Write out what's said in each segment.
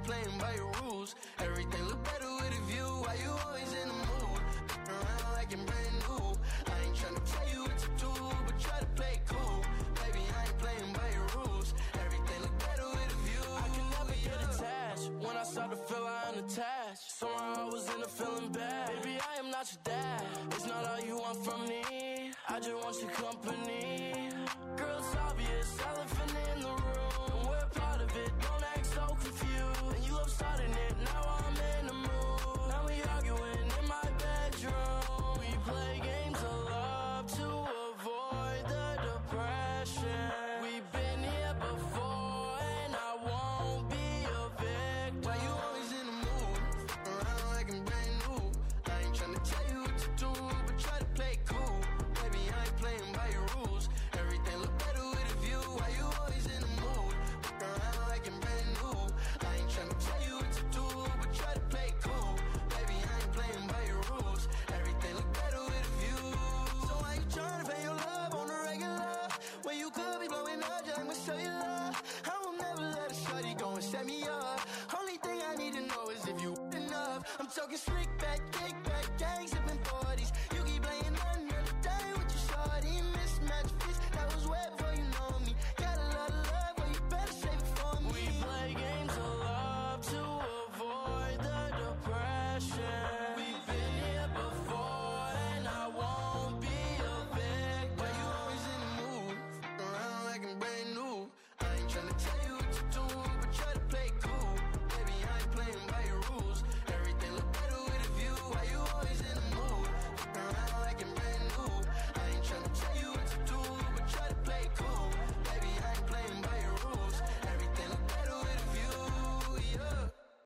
playing by your rules. Everything look better with a view. Why you always in the mood? Around like you're brand new. I ain't tryna tell you what to do, but try to play it cool. Baby, I ain't playing by your rules. Everything look better with a view. I can never get attached. When I start to feel I'm unattached, somehow I was in a feeling bad. Baby, I am not your dad. It's not all you want from me. I just want your company. Girl, it's obvious, elephant in the room, and we're part of it. Don't act so confused. And you love starting it. Now I'm in the mood. Now we arguing in my bedroom. We play games of love to avoid the depression. We've been here before, and I won't be a victim. Why you always in the mood? Around like I'm brand new. I ain't tryna tell you what to do, but try to play it cool. Baby, I ain't playing by your rules. Everything look better with a view. Why you always in the mood? Around like I'm brand new. I ain't tryna tell you what to do, but try to play it cool. Baby, I ain't playing by your rules. Everything look better with a view. So why you tryna pay your love on the regular? When you could be blowing up just with cellular. I will never let a shorty go and set me up. Only thing I need to know is if you enough. I'm talking slick back, kick back, gang sipping 40s. You keep playing another day with your shorty. Mismatch fits, that was way before you know me. Got a lot of love, well you better save it for me. We play games of love to avoid the depression. We've been here before, and I won't be a victim. Why you always in the mood? Around like I'm brand new. I ain't tryna tell you what to do, but try to play it cool. Baby, I ain't playing by your rules. Everything look better with a view. Why you always in the mood? Around like I'm brand new. I ain't tryna tell you what to do, but try to play it cool. Baby, I ain't playing by your rules. Everything look better with a view, yeah.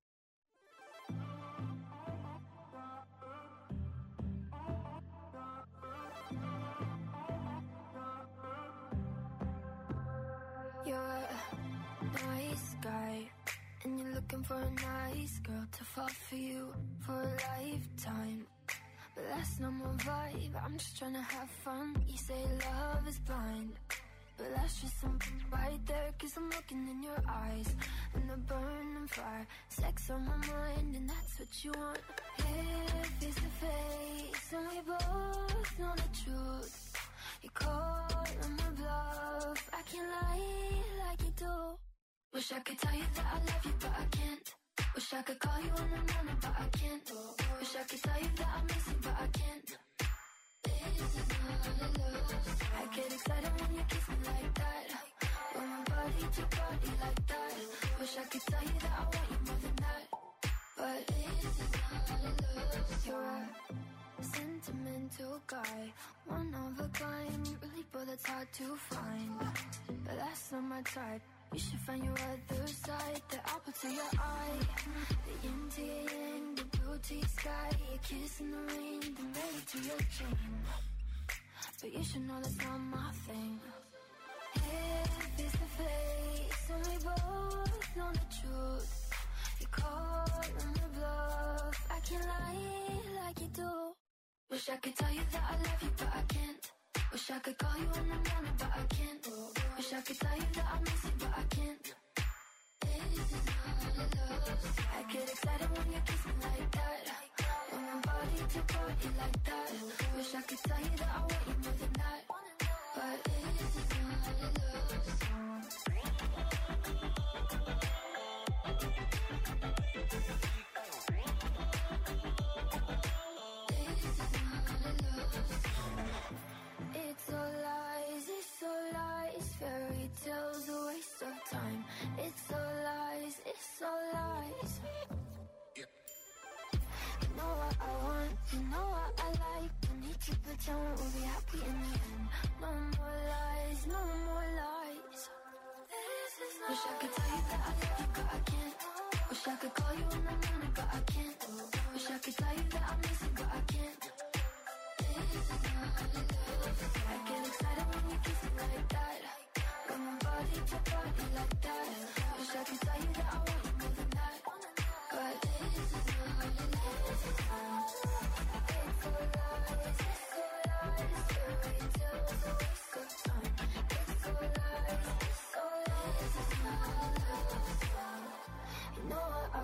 You're a nice guy, and you're looking for a nice girl to fall for you for a lifetime. But that's not my vibe, I'm just trying to have fun. You say love is blind, but that's just something right there. Cause I'm looking in your eyes, and the burning fire. Sex on my mind, and that's what you want. Here, face to face, and we both know the truth. You call on my bluff, I can't lie like you do. Wish I could tell you that I love you, but I can't. Wish I could call you in the morning, but I can't. Wish I could tell you that I miss you, but I can't. This is not a love. I get excited when you kiss me like that. When my body to body like that. Wish I could tell you that I want you more than that. But this is not a love. You're a sentimental guy, one of a kind, really, but that's hard to find. But that's not my type. You should find your other side, the apple to your eye, the yin to your yang, the blue to your sky, your kiss in the rain, the married to your dream. But you should know that's not my thing. Here, face to face, and we both know the truth. You call on the bluff, I can't lie like you do. Wish I could tell you that I love you, but I can't. Wish I could call you in the morning, but I can't. Wish I could tell you that I miss you, but I can't. This is not a love. I get excited when you kiss me like that. When my body to body like that. Wish I could tell you that I want you more than that. But this is not a love song. It's all lies, fairy tales, a waste of time. It's all lies, You know what I want, you know what I like. Don't need to pretend we'll be happy in the end. No more lies, no more lies. Wish I could tell you that I love you, but I can't. Wish I could call you in the morning, but I can't. Wish I could tell you that I miss you, but I can't. This is not a love. I get excited when you kiss me like that. When my body to body like that. Wish I could tell you that I want you more than that. But this is not a love. It's all lies, fairy tales, a waste of time. It's all lies, this is not a love song. You know what I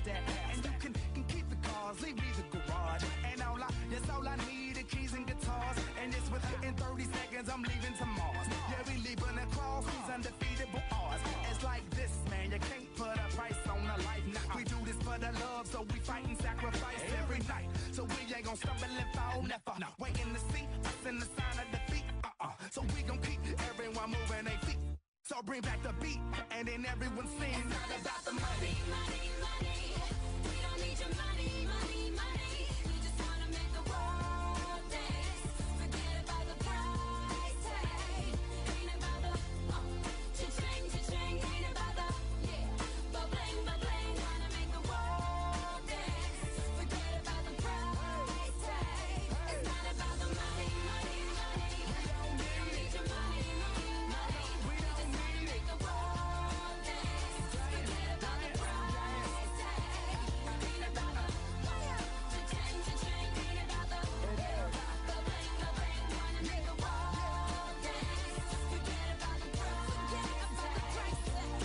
that. And you can keep the cars, leave me the garage. And that's all I need, the keys and guitars. And it's within 30 seconds, I'm leaving to Mars. Yeah, we leaving across these undefeatable odds. It's like this, man, you can't put a price on a life. Nah, we do this for the love, so we fight and sacrifice every night. So we ain't gon' stumble and fall, never. Waiting to see us in the sign of defeat. So we gon' keep everyone moving their feet. So bring back the beat, and then everyone sings. It's not about the money, money, money. We don't need your money, money, money. We just wanna make the world dance. Forget about the price tag. Ain't about the cha-ching, cha-ching. Ain't about the ba-bling, ba-bling. Wanna make the world dance. Forget about the price tag. It's not about the money, money, money. We don't need your money, money, money. We just wanna make the world dance. Forget about the price tag. Ain't about the cha-ching, cha-ching. Ain't about the ba-bling, ba-bling. Wanna make the world dance. Forget about the price tag.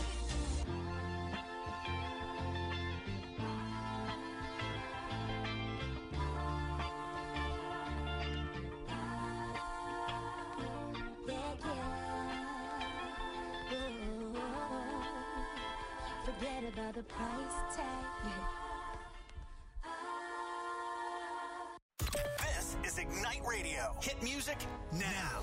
Forget about the price tag. This is Ignite Radio. Hit music now.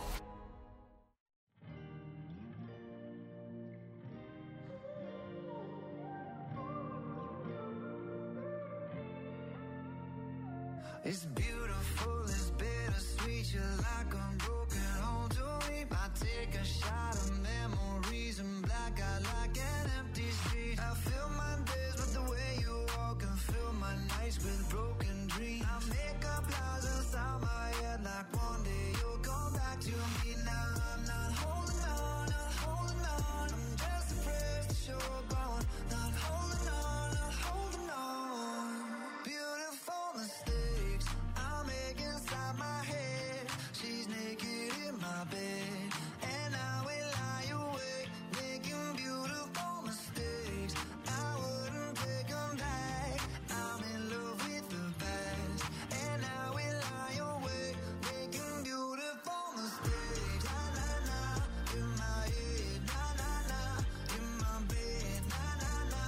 It's beautiful, it's bittersweet. You're like a broken home to me. I take a shot of memories and black out like an empty street. I fill my days with the way you walk and fill my nights with broken dreams. I make up lies inside my head like one day you'll come back to me. Now I'm not holding on, not holding on. I'm just afraid that you're gone. Not holding on, not holding on. Beautiful mistakes I make inside my head. She's naked in my bed, and I will lie awake, making beautiful mistakes. I wouldn't take them back. I'm in love with the past, and I will lie awake, making beautiful mistakes. Na na na, in my head. Na na na, in my bed. Na na na,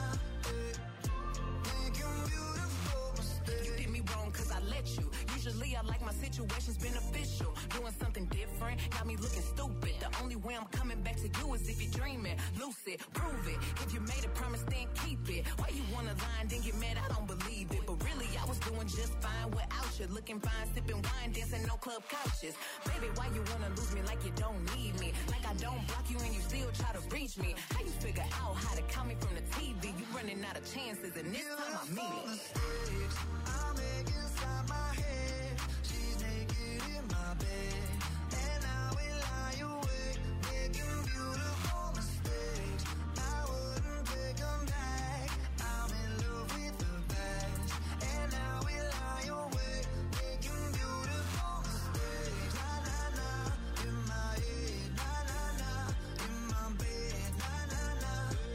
making beautiful mistakes. You did me wrong cause I let you. Usually I like my situations beneficial. Doing something different, got me looking stupid. The only way I'm coming back to you is if you're dreaming. Lucid, prove it. If you made a promise, then keep it. Why you wanna lie and then get mad? I don't believe it. But really, I was doing just fine without you. Looking fine, sipping wine, dancing on club couches. Baby, why you wanna lose me like you don't need me? Like I don't block you and you still try to reach me. How you figure out how to count me from the TV? You running out of chances and this time I mean it. Mistakes I make inside my head. She's naked in my bed, and I will lie awake, making beautiful mistakes. I wouldn't take them back. I'm in love with the past, and I will lie awake, making beautiful mistakes. Na na na, in my head. Na na na, in my bed. Na na na,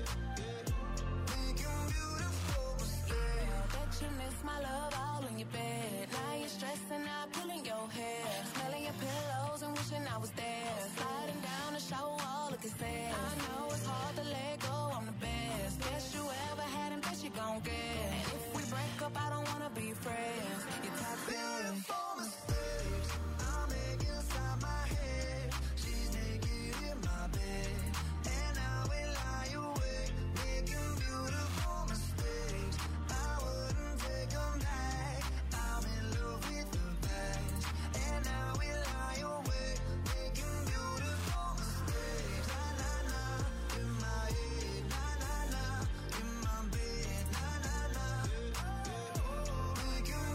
making beautiful mistakes. Bet you miss my love all in your bed. Now you're stressing out, pulling your hair, smelling your pillows and wishing I was there. Sliding down the shower wall, looking sad. I know it's hard to let go, I'm the best. Best you ever had and best you gon' get. And if we break up, I don't wanna be friends. You're toxic. Beautiful mistakes I make inside my head. She's naked in my bed, and I will lie awake, making beautiful mistakes. I wouldn't take them back. I'm in love with the past, and I will lie awake, making beautiful mistakes. Na na na, in my head. Na na na, in my bed. Na na na, making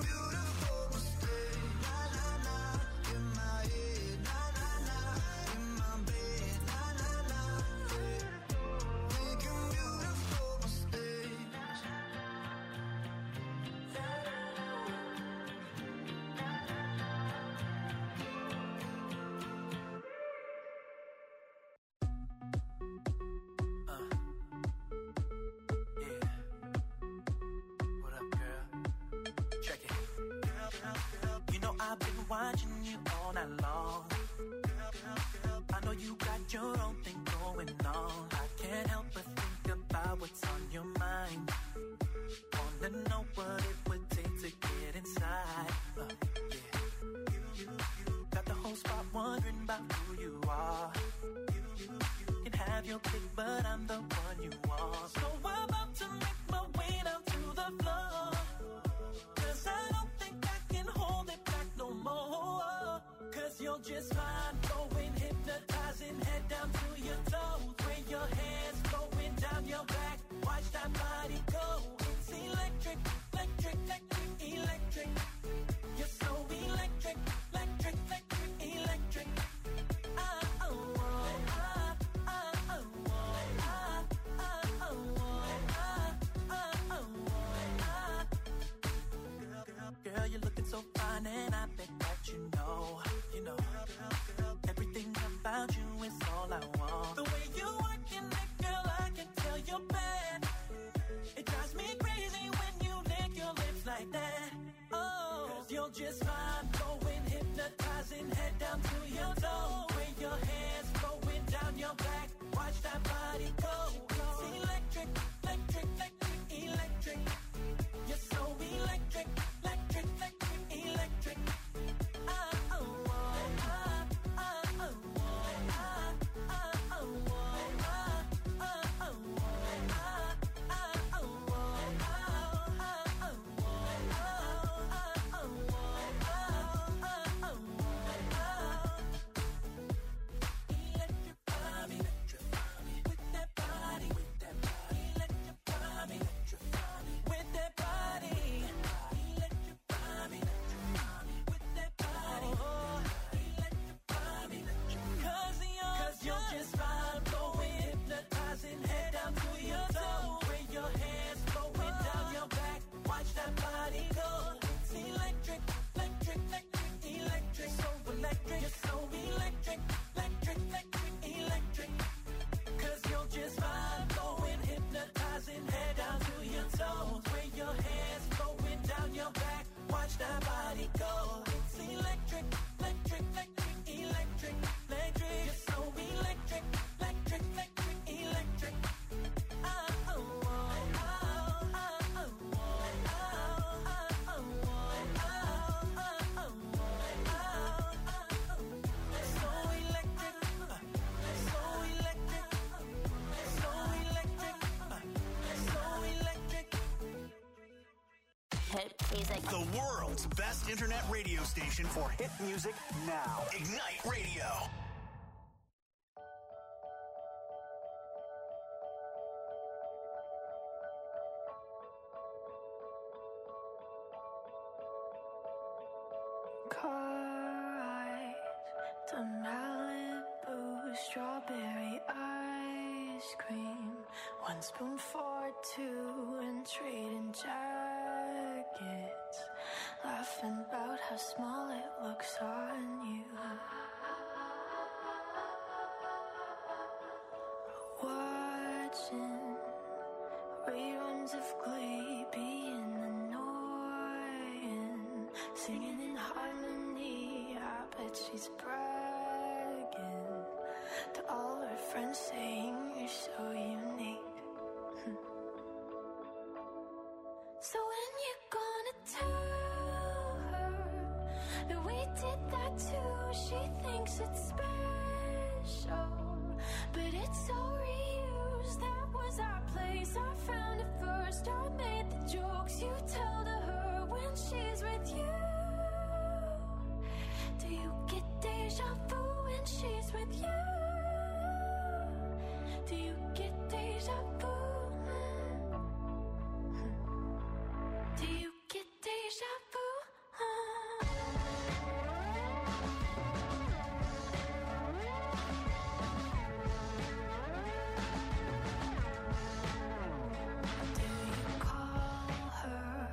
your pick, but I'm the one you want. So I'm about to make my way down to the floor, 'cause I don't think I can hold it back no more. 'Cause you're just fine, going hypnotizing, head down to your toes. Where your hands going down your back, watch that body go. It's electric, electric, electric, electric. You're so electric, electric, electric, electric. Girl, you're looking so fine, and I bet that you know, everything about you is all I want. The way you working it, girl, I can tell you're bad. It drives me crazy when you lick your lips like that. Oh, 'cause you're just fine, going hypnotizing, head down to your toes. Where your hands going down your back, watch that body go. It's electric, electric, electric, electric. You're so electric, electric, electric, electric. That body go. It's electric, electric, electric, electric, electric. You're so electric, electric, electric, electric. So electric, so electric, so electric, so electric. Hit music. The world's best internet radio station for hit music now. Ignite Radio. Car ride to Malibu, strawberry ice cream. 1 spoon for 2 and trading jackets. Laughing about how small it looks on you. Watching reruns of Glee, being annoying. Singing in harmony, I bet she's bragging to all her friends, saying you're so unique. So when you gonna tell her that we did that too? She thinks it's special, but it's so reused. That was our place, I found it first. I made the jokes you tell to her when she's with you. Do you get deja vu when she's with you? Do you get deja vu? Do you get deja vu? Do you call her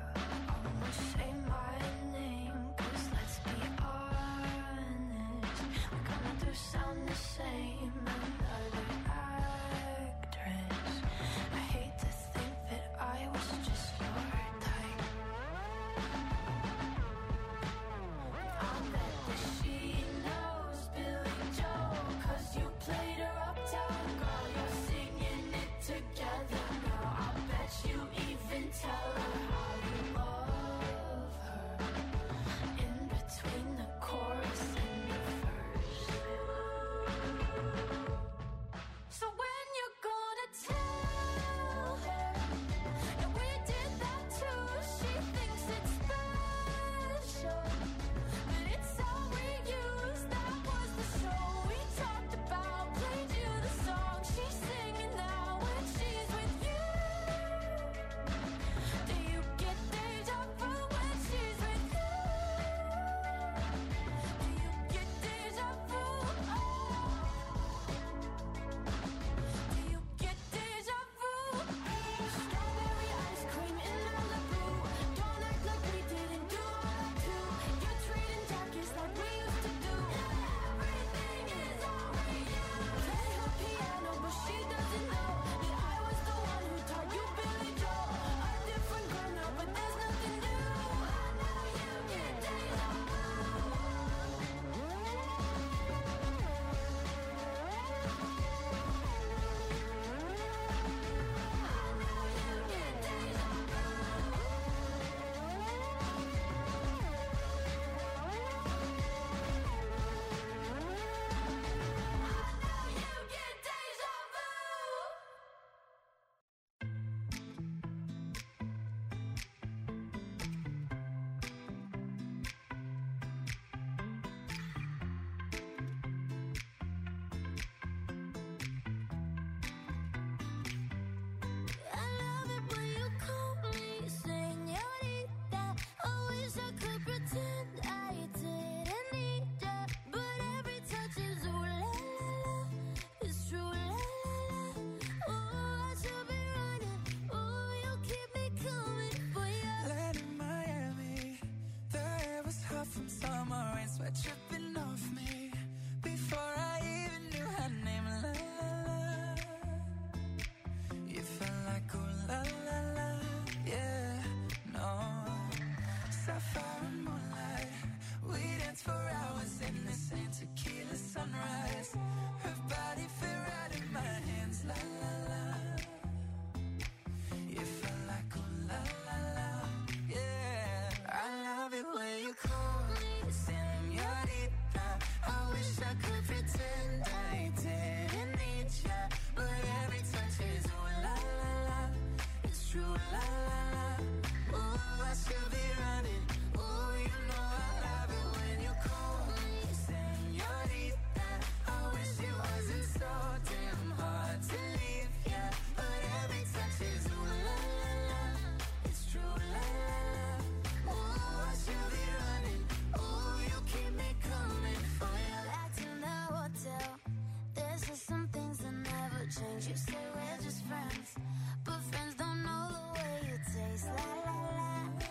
should be running. Ooh, you know I love it when you call me señorita. I wish it wasn't so damn hard to leave, yeah. But every touch is ooh la la la. It's true la la la. Ooh, I should be running. Ooh, you keep me coming for you. Back to the hotel. There's just some things that never change. You say we're just friends, but friends don't know the way you taste. La la la.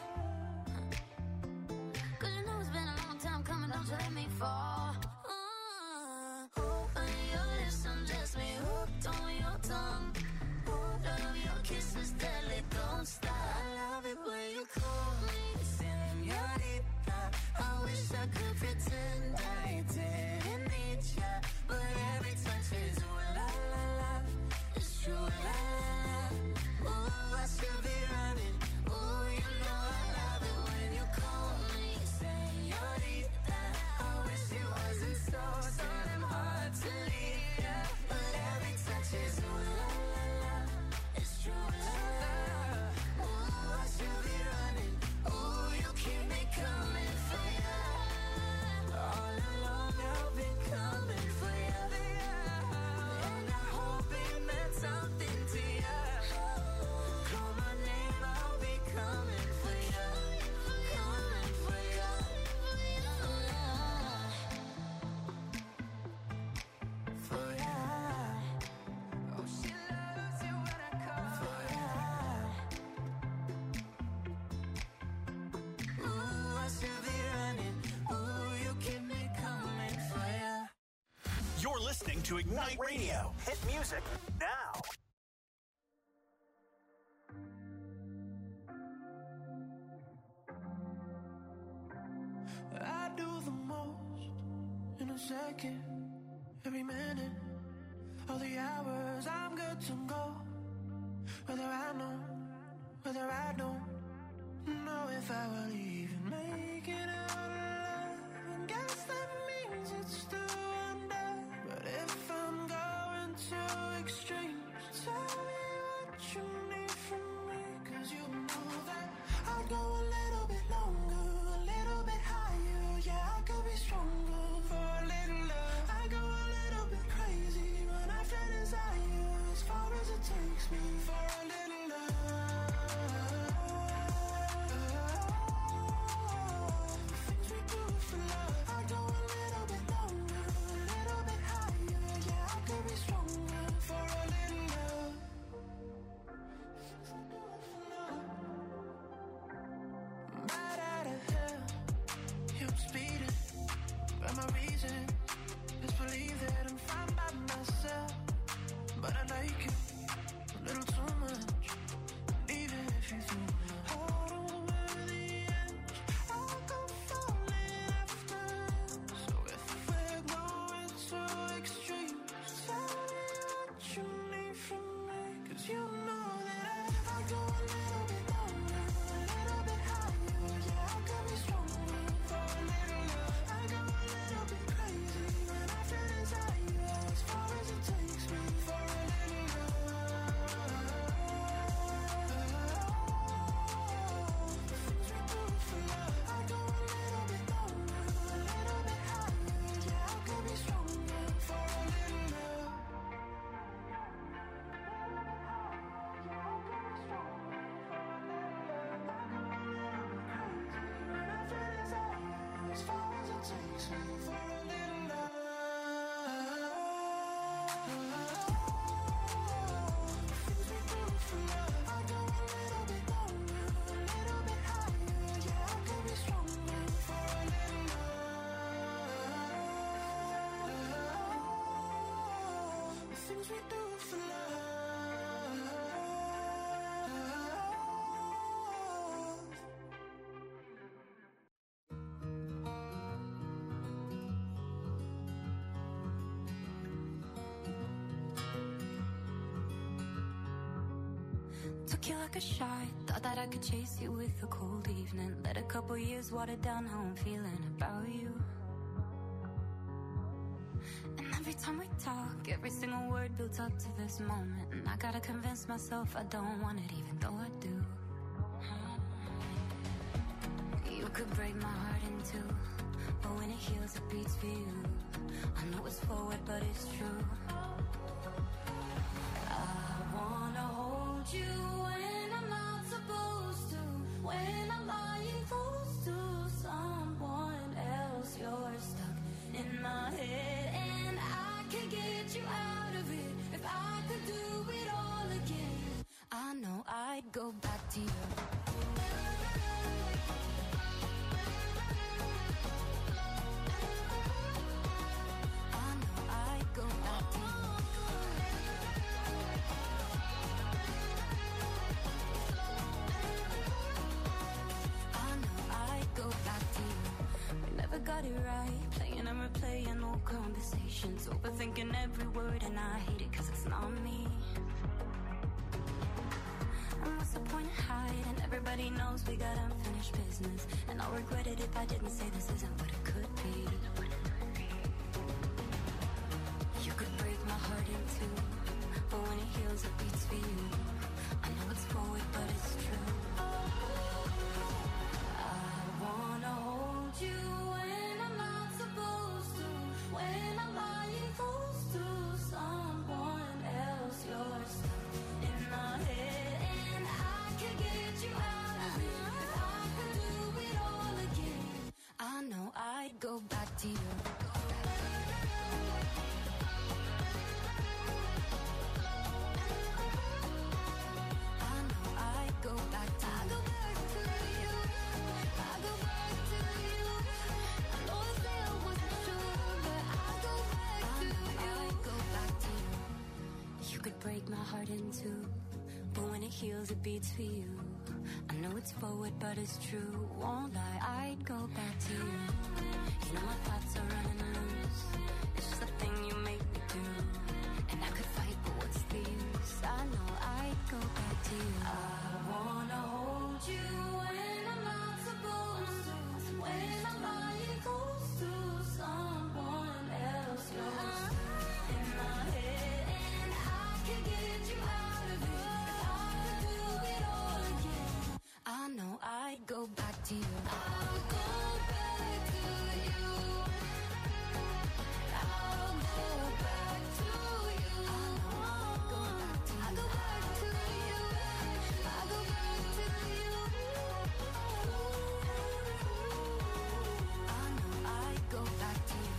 'Cause you know it's been a long time coming. Don't you let me fall. On your lips, undress me, hooked on your tongue. Love your kisses, deadly, don't stop. I love it when you call me señorita. I wish I could pretend I didn't need ya, but every touch is ooh la la la. It's true la la la. Ooh, I should be running. Ooh, you know I love it when you call me señorita. I wish it wasn't so damn hard to leave, yeah. But every touch is ooh la la la. It's true la la la. Ooh, I should be running. Ooh, you keep me coming for ya. All along I've been coming for ya. And I hope it meant something to ya. Call my name, I'll be coming for ya. Coming for ya. For ya. Oh, she loves you when I call for ya. Ooh, I should be running. Ooh, you keep me coming for ya. You're listening to Ignite Radio. Hit music now. I do the most in a second, every minute, all the hours I'm good to go. Whether I know, whether I don't know if I will even make it out alive. And guess that means it's still under. But if I'm going to extremes, tell me what you need from me. 'Cause you know that I'd go a little bit longer, a little bit higher. Yeah, I could be stronger for a little love. I go a little bit crazy when I feel desire, as far as it takes me for a little love. Things we do for love. I go a little bit longer, a little bit higher. Yeah, I could be stronger for a little love. Things we do for love. Right out of hell, I'm speeding, but my reason is believe that I'm fine by myself. But I like it a little too much. Even if you think I don't wear the edge, I'll go falling after. So if we're going to extremes, tell me what you need from me. 'Cause you know that I go a little bit longer, a little bit higher. Yeah, I could be stronger for a little love. I go a little bit crazy when I feel desire, as far as it takes me for a little love. Things we do for love. I go a little bit longer, a little bit higher. Yeah, I could be stronger for a little love. As far as it takes me for a little love. Things we do for love. I go a little bit longer, a little bit higher. Yeah, I could be stronger for a little love. Things we do for love. Took you like a shot, thought that I could chase you with a cold evening. Let a couple years water down how I'm feeling about you. And every time we talk, every single word builds up to this moment. And I gotta convince myself I don't want it, even though I do. could break my heart in two, but when it heals, it beats for you. I know it's forward, but it's true. I wanna hold you when I'm not supposed to, when I'm lying close to someone else. You're stuck in my head, and I can get you out of it if I could do it all again. I know I'd go back to you. Got it right, playing and replaying old conversations, overthinking every word, and I hate it cause it's not me. And what's the point of hiding? Everybody knows we got unfinished business, and I'll regret it if I didn't say this isn't what it could be. You could break my heart in two, but when it heals it beats for you. I know it's forward but it's true. I wanna hold you when I'm not supposed to, when I'm lying close to someone else. You're stuck in my head, and I can get you out of it if I could do it all again. I know I'd go back to you. I know I'd go back to you. I go back to you. I go back to you. I know I said I wasn't sure, but I go back to you. I go back to you. You could break my heart in two, but when it heals, it beats for you. I know it's forward, but it's true. Won't lie, I'd go back to you. You know my thoughts are running loose. It's just the thing you make me do. And I could fight, but what's the use? I know I'd go back to you. I wanna hold you when I'm not supposed to, when I'm lying close to someone else. You're stuck in my head, and I can get you out of it if I could do it all again. I know I'd go back to you. I'll go back to you. I'll go back to you. I'll go back to you. I'll go back to you. I'll go back to you. I know I'd go back to you.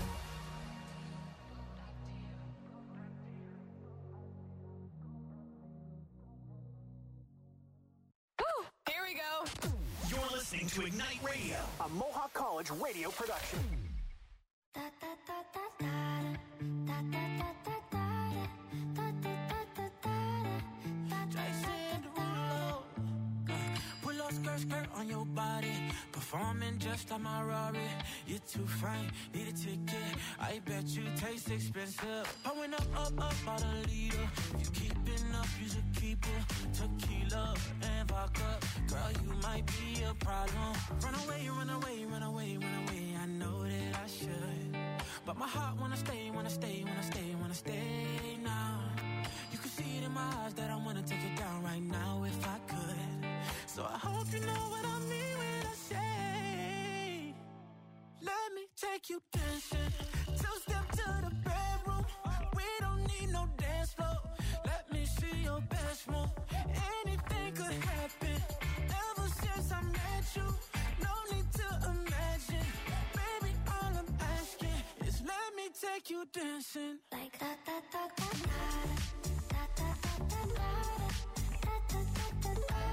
Here we go. You're listening to Ignite Radio, a Mohawk College radio production. Da da da da da da da da da da da da da da Jason Derulo. Pull up skirt on your body. Performing just like my Rari. You're too fine, need a ticket. I bet you taste expensive. Pouring up out a leader. If you keeping up, you should keep it. Tequila and vodka. Girl, you might be a problem. Run away, run away, run away, run away. I know that I should, but my heart wanna stay, wanna stay, wanna stay, wanna stay now. You can see it in my eyes that I wanna take it down right now if I could. So I hope you know what I mean when I say, let me take you dancing. Two-step to the bedroom. We don't need no dance floor. Let me see your best move. Anything could happen. Ever since I met you, no need to imagine. Baby, all I'm asking is let me take you dancing. like da da da da da da da da da da da da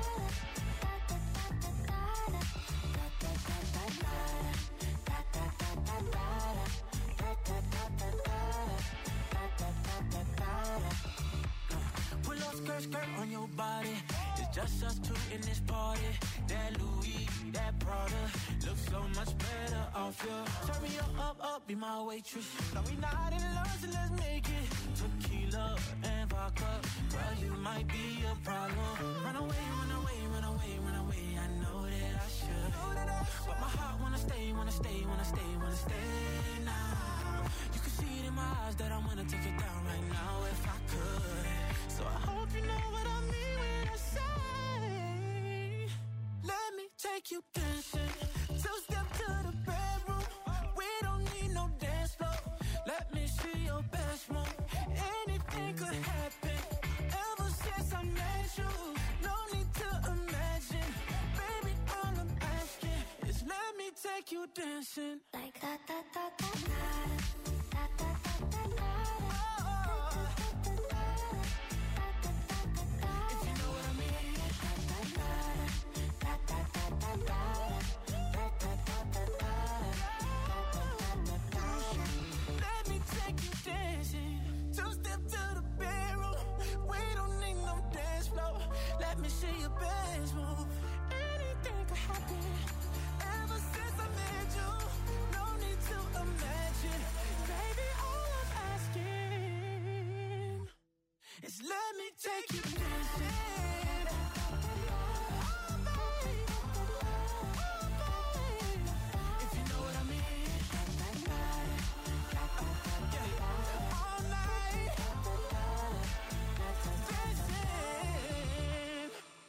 Pull up skirt on your body. It's just us two in this party. That Louis, that Prada looks so much better off you. Turn me up, be my waitress. No, we not in love, so let's make it. Tequila and vodka. Girl, you might be a problem. Run away, run away, run away, run away. I know that I should, but my heart wanna stay, wanna stay, wanna stay, wanna stay now. You can see it in my eyes that I wanna take it down right now if I could. So I hope you know what I mean when I say, let me take you dancing. wrong. Anything could happen. Ever since I met you, no need to imagine. Baby, all I'm asking is let me take you dancing. Like da da da da da da da da da da. If you know what I mean. Let me take you dancing. Two-step to the bedroom. We don't need no dance floor. Let me see your best move. Anything could happen. Ever since I met you, no need to imagine. Baby, all I'm asking is let me take you dancing. If you know what I mean. All night. Dancing.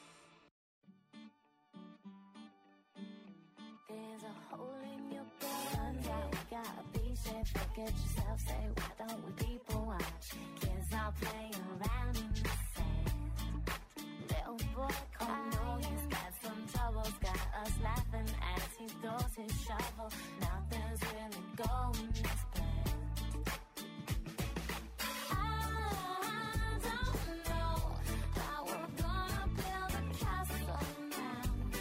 There's a hole in your brain. Turns out we gotta be safe. Forget yourself, say, why don't we people watch? Kids are playing around in the sand. Little boy crying, oh no, he's got some troubles. Got us laughing as he throws his shovel. Nothing's really going as planned. I don't know how we're gonna build a castle now.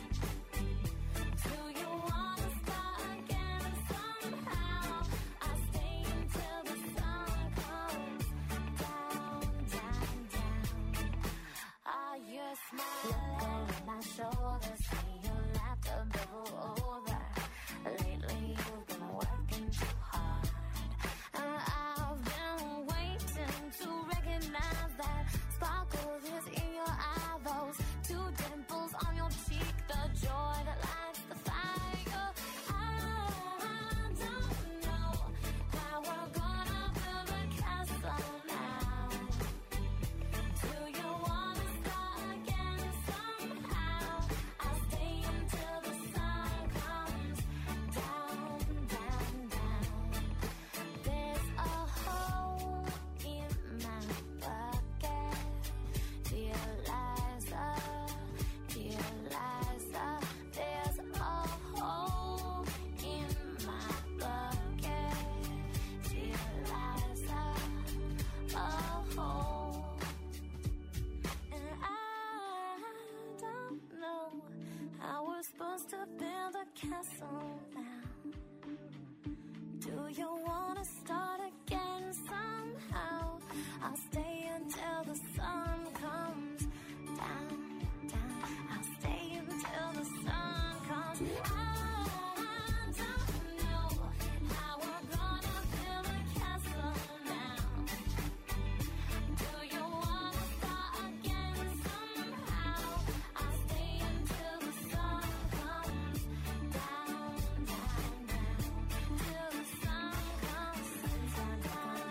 Do you wanna start again somehow? I stay until the sun comes down, down, down. Are you smiling? Look over my shoulder, see your laughter bubble over. Lately you've been working too hard, and I've been waiting to recognize that sparkle is in your eye. Those two dimples on your cheek, the joy that lights the fire. I don't know how we're gonna build a castle now. Do you wanna start again somehow? I'll stay until the sun comes down, down, down. There's a hole in my bucket. Dear Liza, dear Liza. There's a hole in my bucket. Dear Liza, a hole. And I don't know how we're supposed to build a castle now. Do you wanna start again somehow? I'll stay until the sun comes down, down. I'll stay until the sun comes. I don't know how we're gonna build a castle now. Do you wanna start again somehow? I'll stay until the sun comes down, down, down. Till the sun comes down, down.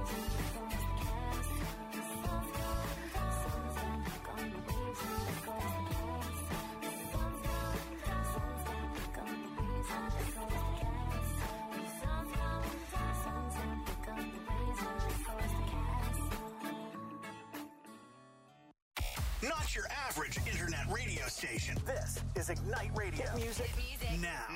Not your average internet radio station. This is Ignite Radio. Hit music now.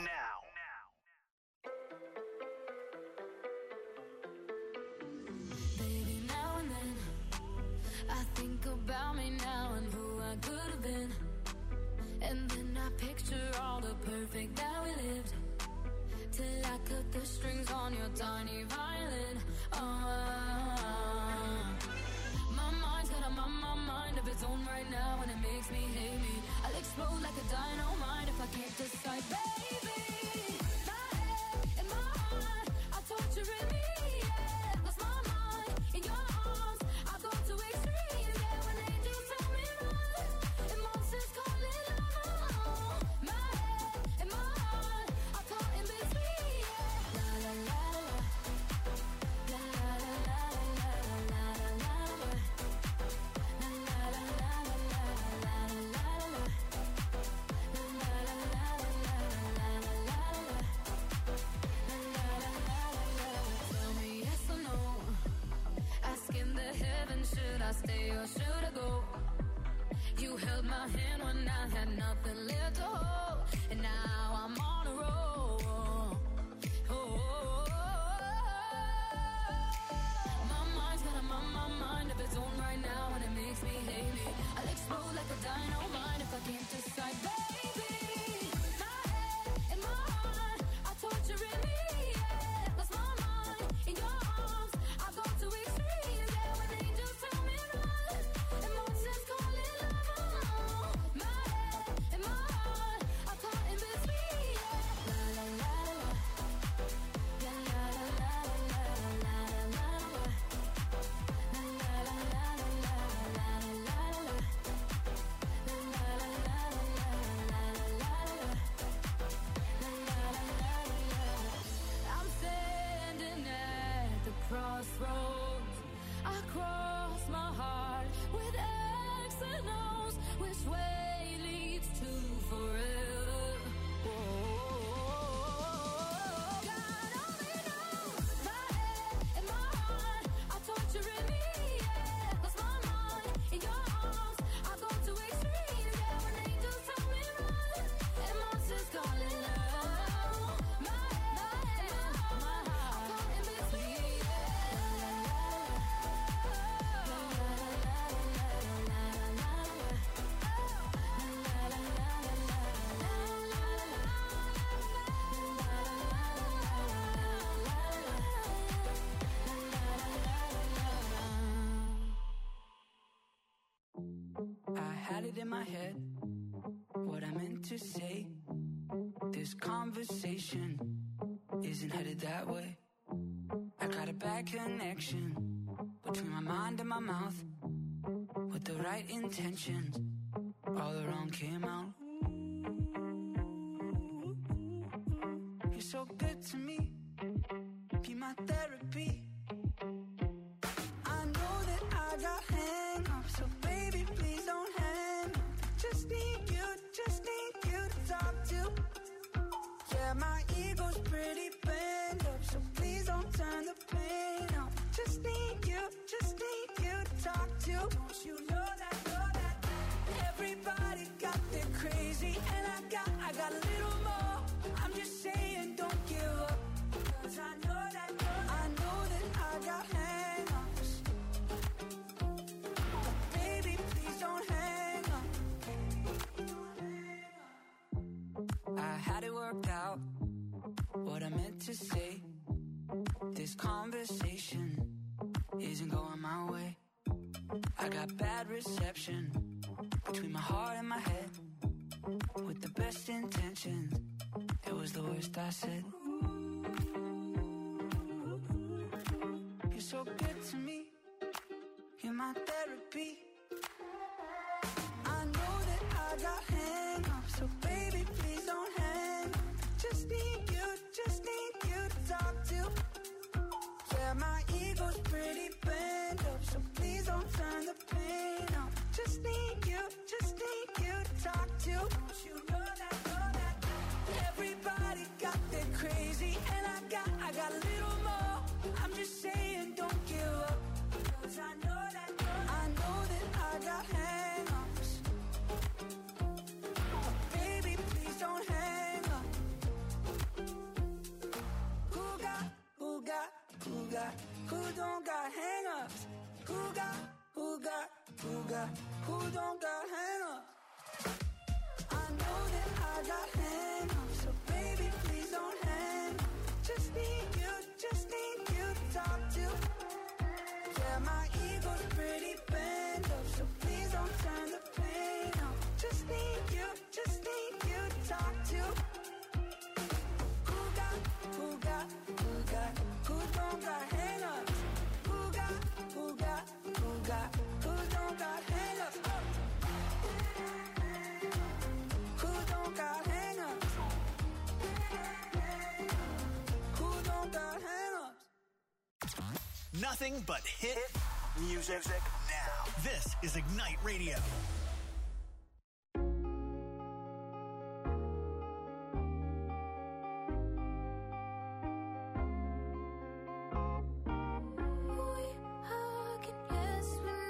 Baby, now and then I think about me now and who I could have been. And then I picture all the perfect that we lived, till I cut the strings on your tiny violin. My mind's got a mind of its own right now, and it makes me hate me. I'll explode like a dynamite if I can't decide, baby. My head and my heart are torturing me, yeah. Lost my mind in your arms, I go to extremes, yeah. When angels tell me run, and monsters call it love. My head and my heart are caught in between, yeah. La la la la, la la la la la la la la. La la la la la la la la la. should I stay or should I go? You held my hand when I had nothing left to hold, and now I'm on a roll. My mind's got a mind of its own right now, and it makes me hate me. I'll explode like a dynamite if I can't decide, baby. My head and my heart are torturing me. Yeah, lost my mind in your arms. I go to extremes. Yeah, when angels tell me run, emotions call it love. My head and my heart are caught in between. Yeah, la la la la, la la la la la la la la. I'm standing at the crossroads. I cross my heart with X and O's. Which way leads to forever? God only knows. My head and my heart are torturing me. Yeah, lost my mind in your arms. I go to extremes. Yeah, when angels tell me run, and monsters call it love. My head and my heart are caught in between. I had it in my head, what I meant to say. This conversation isn't headed that way. I got a bad connection between my mind and my mouth. With the right intentions, all the wrong came out. You're so good to me, be my therapy. I know that I got hang-ups, so baby, please don't hang up. Just need you to talk to. Yeah, my ego's pretty bent up, so please don't turn the pain up. Just need you to talk to. Don't you know that, everybody got their crazy, and I got a little more. I'm just saying, don't give up, 'cause I know that I got hang-ups. Baby, please don't hang up. I had it worked out, what I meant to say. This conversation isn't going my way. I got bad reception between my heart and my head. With the best intentions, it was the worst I said. You're so good to me, you're my therapy. I know that I got hang-ups, so baby, please don't hang up. Just need you to talk to. Yeah, my ego's pretty bent up, so please don't turn the pain up. Just need you to talk to. Don't you know that, everybody got their crazy, and I got a little more. I'm just saying, don't give up, 'cause I know that I got hang-ups. Baby, please don't hang up. Who don't got hang-ups? Who don't got hang-ups? I know that I got hang-ups, so baby, please don't hang up. Just need you to talk to. Yeah, my ego's pretty bent up, so please don't turn the pain up. Just need you to talk to. Who don't got hang-ups? Who don't got hang-ups? Who don't got hang-ups? Who don't got hang-ups? Nothing but hit music now. This is Ignite Radio. We hugging, yes, we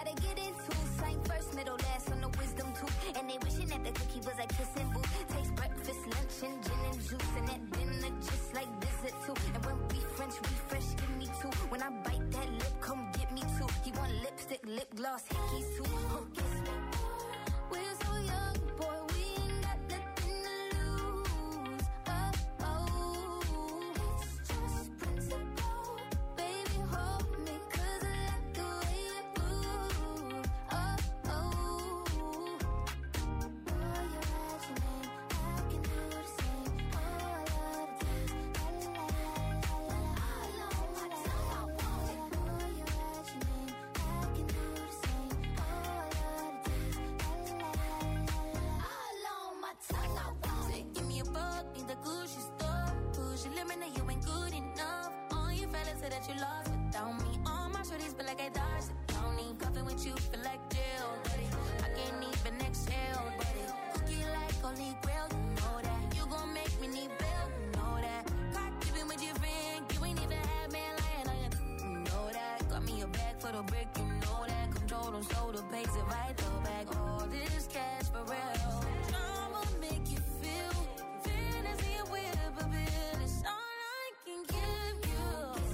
gotta get into. Same first, middle, last on the wisdom tooth. And they wishing that the cookie was a kissing booth. Taste breakfast, lunch, and gin and juice. And that dinner just like visit too. And when we French refresh, give me two. When I bite that lip, come get me two. He want lipstick, lip gloss, hickeys too. Oh, kiss me. We're so young, boy, we ain't got nothing to lose. Oh, oh, it's just principle. Baby, hold me, 'cause I like the way you move. Oh, oh. Boy, you're at your name, I can do the same. Oh, I love the taste. La, la, la, la, la, la. All on my tongue, I want it. Boy, you're at your name, I can do the same. Oh, I love the taste. La, la, la, la, la, la. All on my tongue, I want it. Give me a buck in the Gucci store. Push your limit, now you ain't good enough. All your fellas say that you lost without me. All my shorties feel like I dodged the county. Cuffing with you feel like jail, buddy. I can't even exhale, buddy. Cookie like holy grail, you know that. You gon' make me need bail, you know that. Caught keeping with your friend, you ain't even had man lying on you. You know that. Got me a bag for the brick, you know that. Control them, so the pays it right, throw back all this cash for real. I'ma make you feel fantasy and whip a bit. It's all I can give you.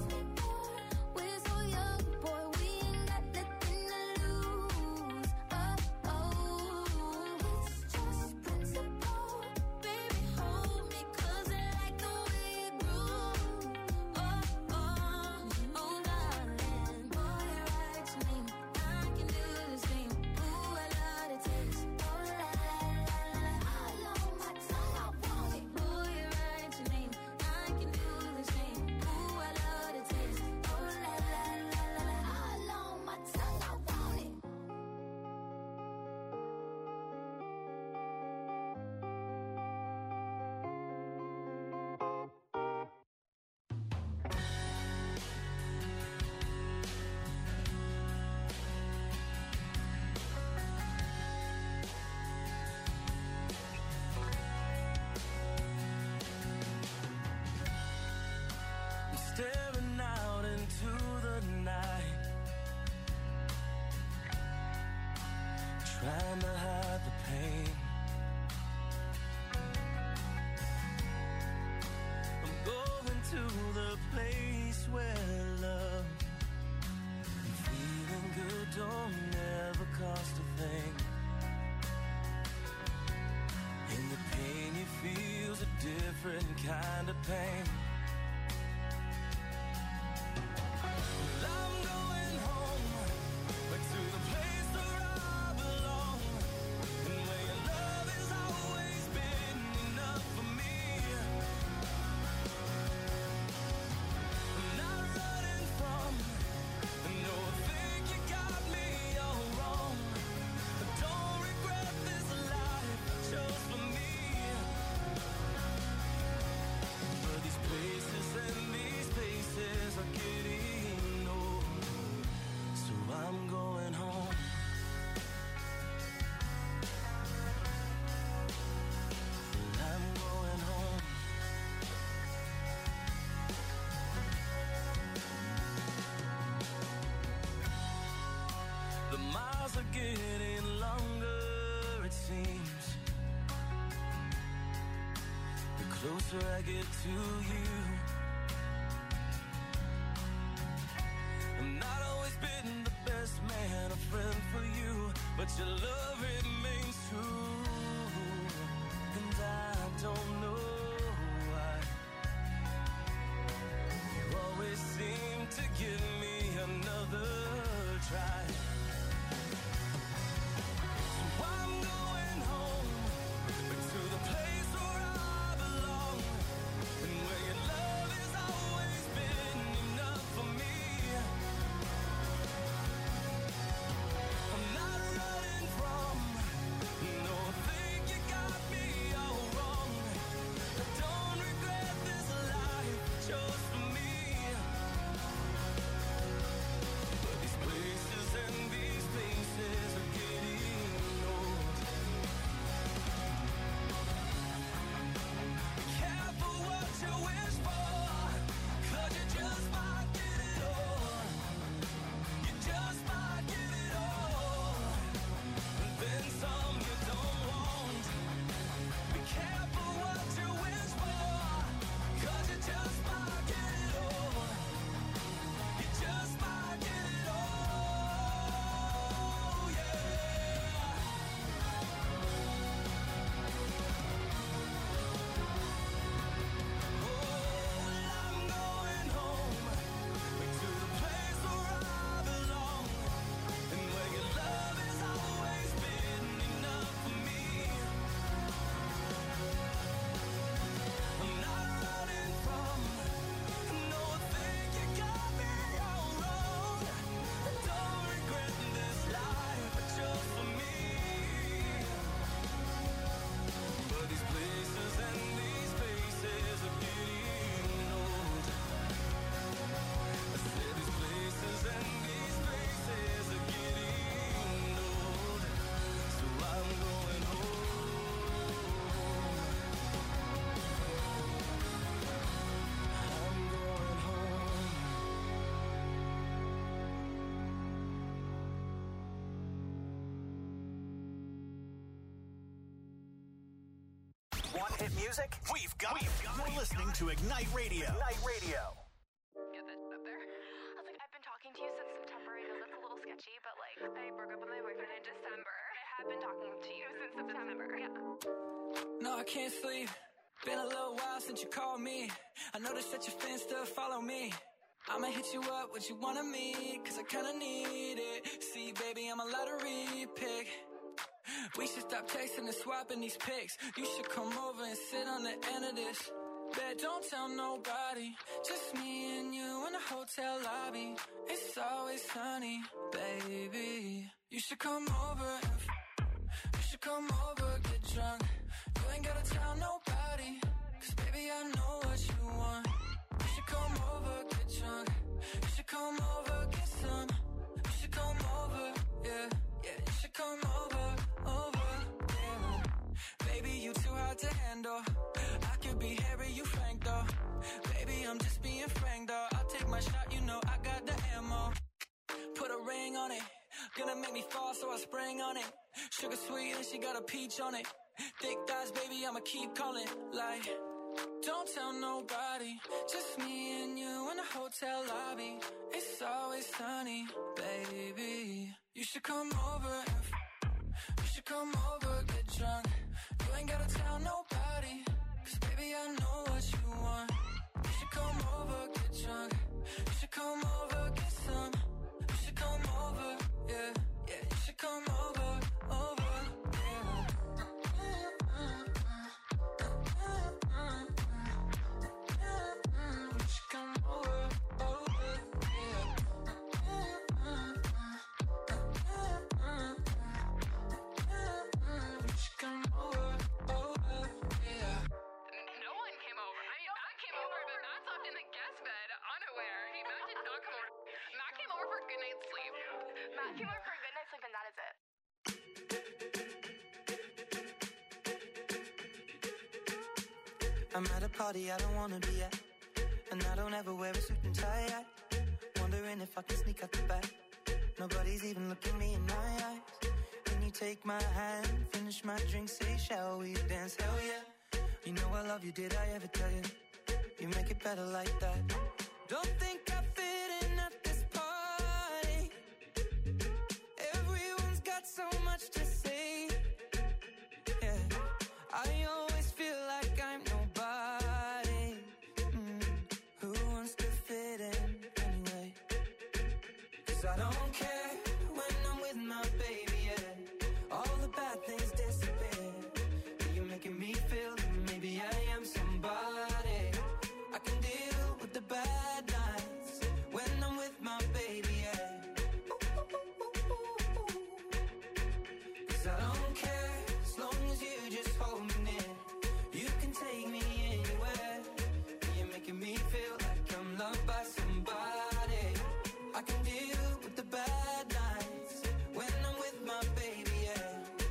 We're so young, boy, we ain't got nothing to lose. Oh, oh, it's just principle. Baby, hold me, 'cause I like the way you groove. Oh, oh, oh, darling. Boy, you're right to me, I can do the same. Ooh, I love the taste. Oh, la, la, la, la, la. All on my tongue, I want it. Boy, you're right to me, I can do the same. Ooh, I love the taste. Oh, la, la, la, la, la. All on my tongue, I want it. I'm staring out into the night, trying to hide the pain. I'm going to the place where love and feeling good don't ever cost a thing. And the pain you feel's a different kind of pain. I'm going home, back to the place where I belong, and where your love has always been enough for me. I'm not running from, no, I think you got me all wrong. I don't regret this life I chose for me. But these places and these places are getting old, so I'm going home. I'm going home. The miles are getting longer, it seems. The closer I get to you, I've not always been the best man, a friend for you, but your love remains true. And I don't know why you always seem to give me another try. So I'm going home, back to the place where I belong, and where your love want hit music? We've got it. You're listening to Ignite Radio. Ignite Radio. Get that up there. I was like, I've been talking to you since September. I know that's a little sketchy, but like, I broke up with my boyfriend in December. I have been talking to you since September. Yeah. No, I can't sleep. Been a little while since you called me. I noticed that your fans still follow me. I'ma hit you up, what you want of me, cause I kinda need it. See, baby, I'm a lottery pick. We should stop texting and swapping these pics. You should come over and sit on the end of this. Bet don't tell nobody, just me and you in the hotel lobby. It's always sunny, baby. You should come over you should come over, get drunk. You ain't gotta tell nobody, cause baby I know what you want. You should come over, get drunk. You should come over, get some. You should come over, yeah, yeah. You should come over, yeah. Baby, you too hard to handle. I could be hairy, you frank though. Baby, I'm just being frank though. I'll take my shot, you know I got the ammo. Put a ring on it, gonna make me fall, so I spring on it. Sugar sweet and she got a peach on it. Thick thighs, baby, I'ma keep calling. Like, don't tell nobody, just me and you in the hotel lobby. It's always sunny, baby. You should come over, you should come over, get drunk. You ain't gotta tell nobody, cause baby I know what you want. You should come over, get drunk. You should come over, get some. You should come over, yeah, yeah. You should come over, yeah. You should come over, yeah. You should come over, yeah. No one came over. I mean, Matt came over, but Matt slept in the guest bed, unaware. Matt did not come over. Matt came over for a good night's sleep. Matt came over for a good night's sleep, and that is it. I'm at a party I don't wanna be at, and I don't ever wear a suit and tie. Wondering if I can sneak out the back. Nobody's even looking me in my eyes. Can you take my hand, finish my drink, say shall we dance? Hell yeah. You know I love you, did I ever tell you? You make it better like that. Don't think I fit in at this party. Everyone's got so much to say. Yeah, I always feel like I'm nobody. Who wants to fit in anyway? Cause I don't care when I'm with my baby, yeah. All the bad things disappear. You're making me feel that maybe I am somebody. I can deal with the bad nights when I'm with my baby, yeah. Cause I don't care as long as you just hold me near. You can take me anywhere. You're making me feel like I'm loved by somebody. I can deal with the bad nights when I'm with my baby, yeah.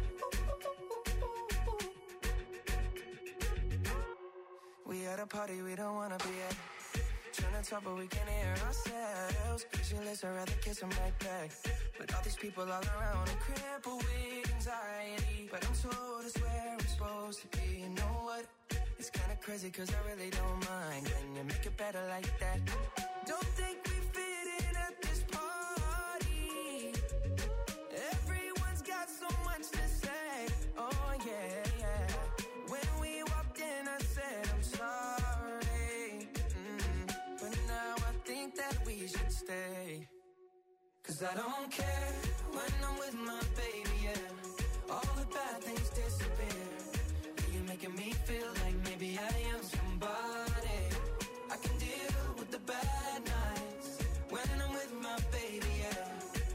We at a party we don't wanna be at. Trying to talk but we can't hear ourselves. Pictureless, I'd rather kiss them right back. But all these people all around are crippled with anxiety. But I'm told it's where I'm supposed to be. You know what? It's kinda crazy cause I really don't mind. Can you make it better like that? Don't think we fit in at this party. Everyone's got so much to say. Oh yeah, yeah. When we walked in I said I'm sorry. But now I think that we should stay. Cause I don't care when I'm with my baby, yeah. All the bad things disappear. You're making me feel like maybe I am somebody. I can deal with the bad nights when I'm with my baby, yeah.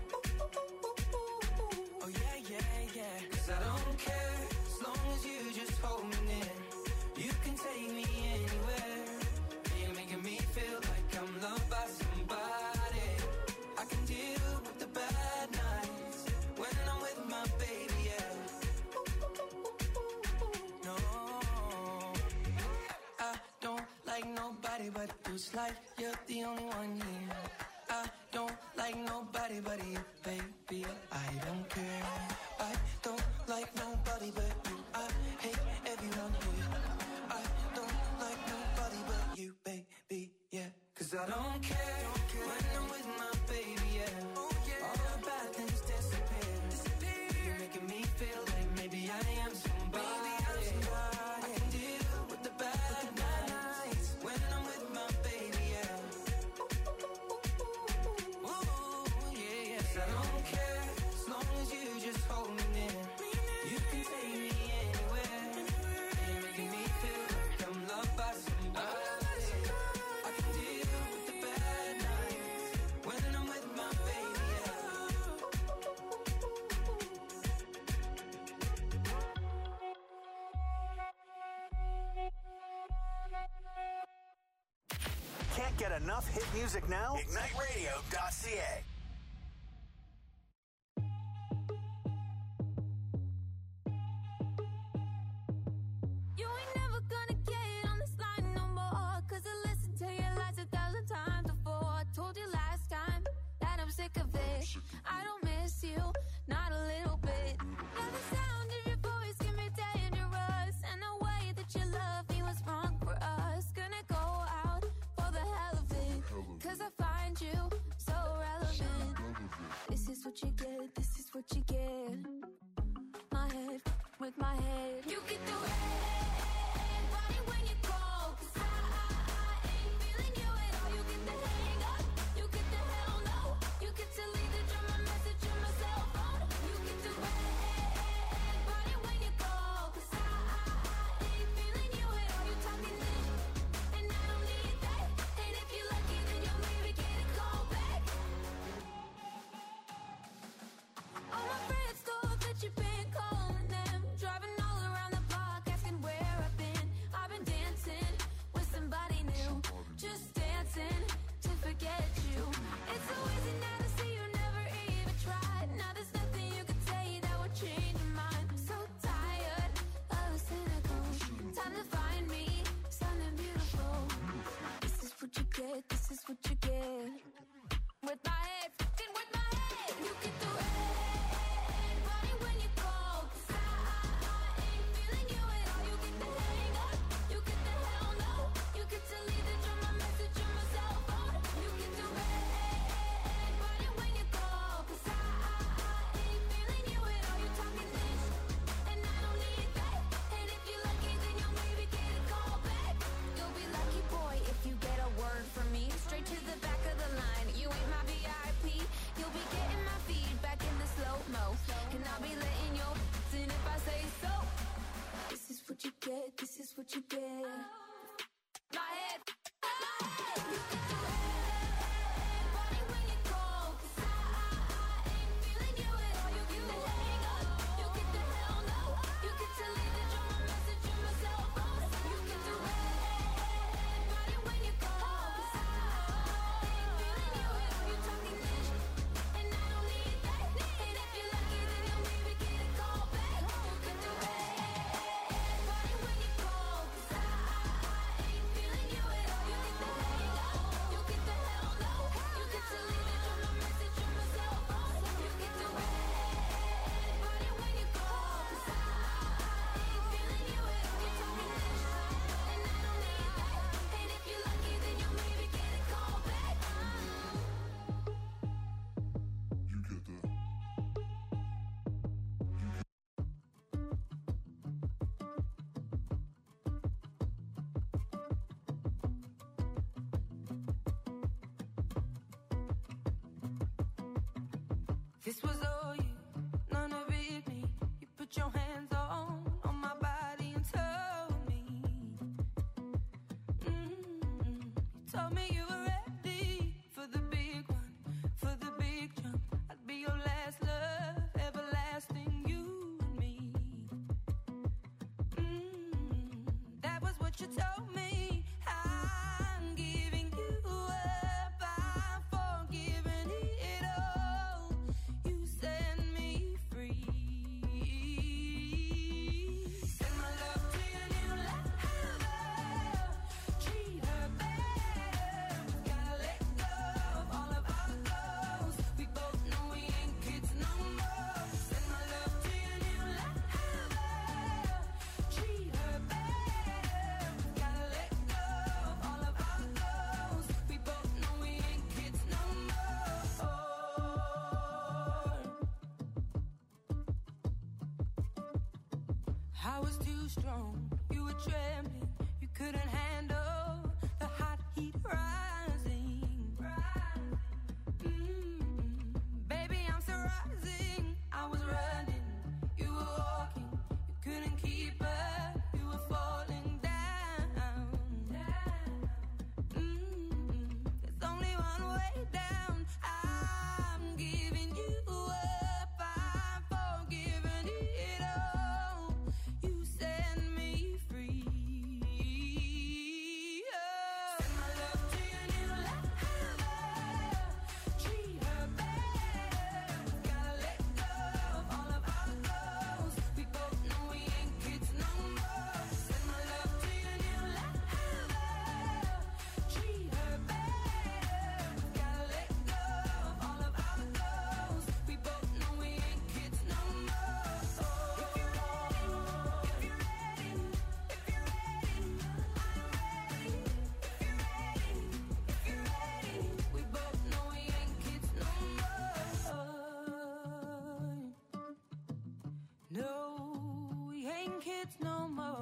Oh yeah, yeah, yeah. Cause I don't care as long as you just hold me near. You can take me anywhere. You're making me feel like I'm loved by somebody. I can deal with the bad nights when I'm with my baby, yeah. No, I don't like nobody but you. It's like you're the only one here. I don't like nobody but you, baby. I don't care. I don't like nobody but you. I hate everyone here. I don't care when I'm with my baby, yeah. All the bad things disappear. You're making me feel like maybe I am somebody. I can deal with the bad nights when I'm with my baby, yeah. Ooh, yeah, yes, I don't care as long as you just hold me near. You can take me anywhere. You're making me feel like I'm loved by somebody. I can deal with the bad nights when I'm with my baby, yeah. Can't get enough hit music now? IgniteRadio.ca. You ain't never gonna get on this line no more. Cause I listened to your lies 1,000 times before. I told you last time that I'm sick of it. I don't miss you, not a little bit. Now the sound of your voice can be dangerous. And the way that you love me was wrong for us. Gonna go out for the hell of it. Cause I find you so relevant. This is what you get, this is what you get. My head with my head. You get the red body when you call. Cause I ain't feeling you at all. You get the hang up, you get the hell no. You get to leave the drama message on my cell phone. You get the red body when you call. Cause I ain't feeling you at all. You talking this, and I don't need that. And if you're lucky, then you'll maybe get a call back. All my friends thought that you've been calling them, driving all around the block, asking where I've been. I've been dancing with somebody new, just dancing to forget you. It's so easy now to see you never even tried. Now there's nothing you can say that would change your mind. So tired of the cynical. Time to find me something beautiful. This is what you get, this is what you get. With my head, fucking with my head. You get the red body when you call. Cause I ain't feeling you at all. You get the hang up, you get the hell no. You get to leave the drama message on my cell phone. You get the red body when you call. Cause I ain't feeling you at all. You talking this, and I don't need that. And if you're lucky, then you'll maybe get a call back. You'll be lucky, boy, if you get a word from me. Straight to the back of the line. You ain't my VIP. You'll be getting my feedback in the slow-mo. And I'll be letting your in if I say so. This is what you get, this is what you get. My head, my head. You get the red body when you call. Cause I ain't feeling you at all. You get the hang up, you get the hell no. You get to leave the drama message on my cell phone. You get the red body when you call. Cause I ain't feeling you at all. You talking this, and I don't need that. And if you're lucky, then you'll maybe get a call back. You get the red body when you call. Cause I ain't feeling you at all. You get the hang up, you get the hell no. You get to leave the drama message on my cell phone. You get the red body when you call. Cause I ain't feeling you at all. You talking this, and I don't need that. And if you're lucky, then you'll maybe get a call back. This was all you, none of it me. You put your hands on my body and told me. You told me you were ready for the big one, for the big jump. I'd be your last love, everlasting, you and me. That was what you told me. I'm giving you up, I'm forgiving it all. You set me free. Send my love to your new lover. Treat her better. I was too strong, you were trembling, you couldn't handle the hot heat rising. Baby, I'm still rising. I was running, you were walking, you couldn't keep up, you were falling down. There's only one way down. I'm giving you up, I'm forgiving it all. You set me free. Send my love to your new lover. Treat her better. Gotta let go of all of our goals. We both know we ain't kids no more. Send my love to your new lover. Treat her better. Gotta let go of all of our goals. We both know we ain't kids no more. If you're ready, if you're ready, if you're ready, I'm ready. If you're ready, if you're ready, we both know we ain't kids no more. No, we ain't kids no more.